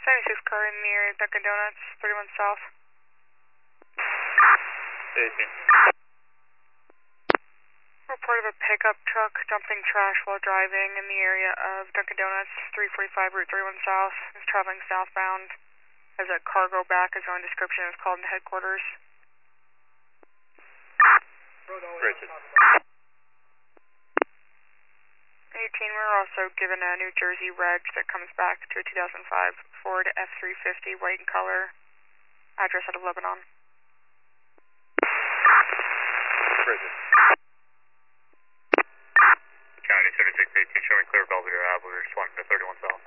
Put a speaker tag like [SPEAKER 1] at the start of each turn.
[SPEAKER 1] 76 car in the area, Dunkin' Donuts, 31 South.
[SPEAKER 2] 18.
[SPEAKER 1] Report of a pickup truck dumping trash while driving in the area of Dunkin' Donuts, 345 Route 31 South. Is traveling southbound. As a cargo back, his own description is called into headquarters.
[SPEAKER 2] Richard.
[SPEAKER 1] 18, we're also given a New Jersey reg that comes back to a 2005 Ford F-350, white in color. Address out of Lebanon.
[SPEAKER 2] Richard. County 7618, showing clear Belvedere Ave. We're responding to 31 South.